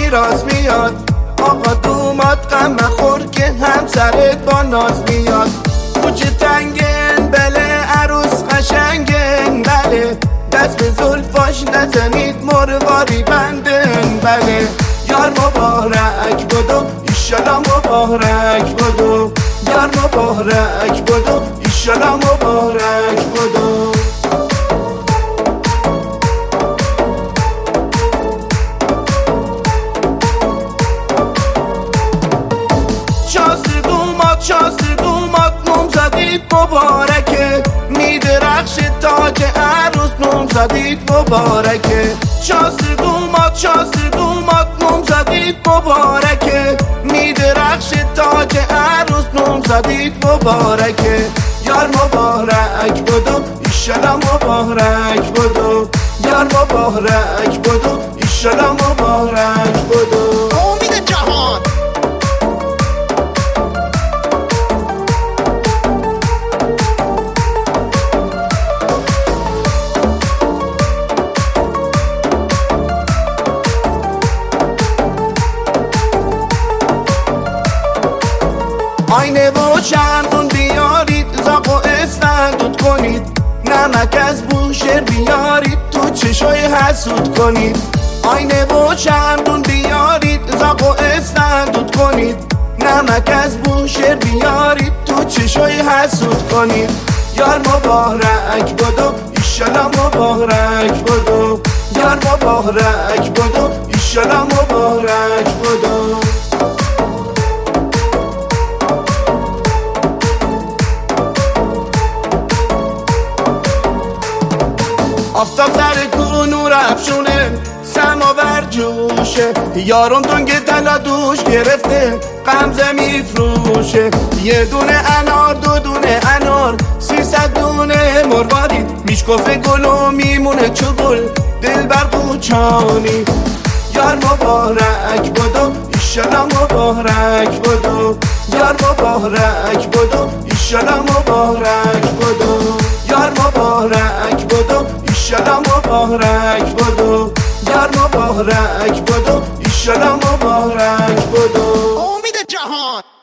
میراث میاد. آقا دومات غم مخور که همسرت با ناز میاد. کوچه تنگن بله عروس قشنگن بله، دست به زلفاش نزنید مرواری بندن بله. یار مبارک بدو ایشالا مبارک بدو، یار مبارک بدو ایشالا مبارک بدو. شازده دومات نامزدیت مبارکه، میدرخشه تاج عروس نامزدیت مبارکه. شازده دومات نامزدیت مبارکه، میدرخشه تاج عروس نامزدیت مبارکه. یار مبارک بدو ایشالا مبارک بدو، یار مبارک بدو ایشالا مبارک بدو. امید جهان آینه و چندون بیارید، زاق و استندود کنید. نمک از بوشهر بیارید، تو چشای حسود کنید. آینه و چندون بیارید، زاق و استندود کنید. نمک از بوشهر بیارید، تو چشای حسود کنید. یار مبارک بدو ایشالا مبارک بدو، یار مبارک بدو ایشالا مبارک بدو. آفتاب سر کو نور افشونه، سماور جوشه. یارون تنگ طلا دوش گرفته، غمزه میفروشه. یه دونه انار دو دونه انار 300 دونه مروارید. میشکفه گل و میمونه چو گل دل بر قوچانی. یار مبارک بدو ایشالا مبارک بدو، یار مبارک بدو ایشالا مبارک بدو. یار مبارک بدو ایشالا مبارک بدو، یار مبارک بدو ایشالا مبارک بدو. امید جهان